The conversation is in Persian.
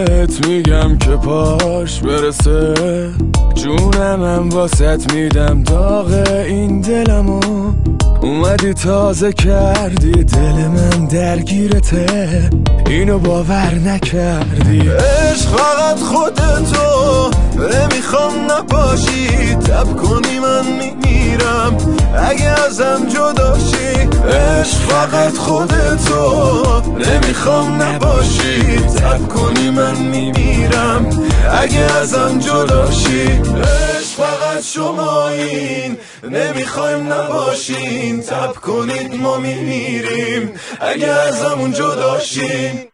بهت میگم که پاش برسه، جونمم واسط میدم داغ این دلمو. اومدی تازه کردی دل من درگیرته، اینو باور نکردی. عشق فقط خودتو، نمیخوام نباشی، تب کنی من میمیرم اگه ازم جداشی. عشق فقط خودتو، نمیخوام نباشی، تب کنی من میمیرم اگه ازم جداشی. عشق فقط شمایین، نمیخوایم نباشین، تب کنید ما میمیریم اگه ازمون جداشین.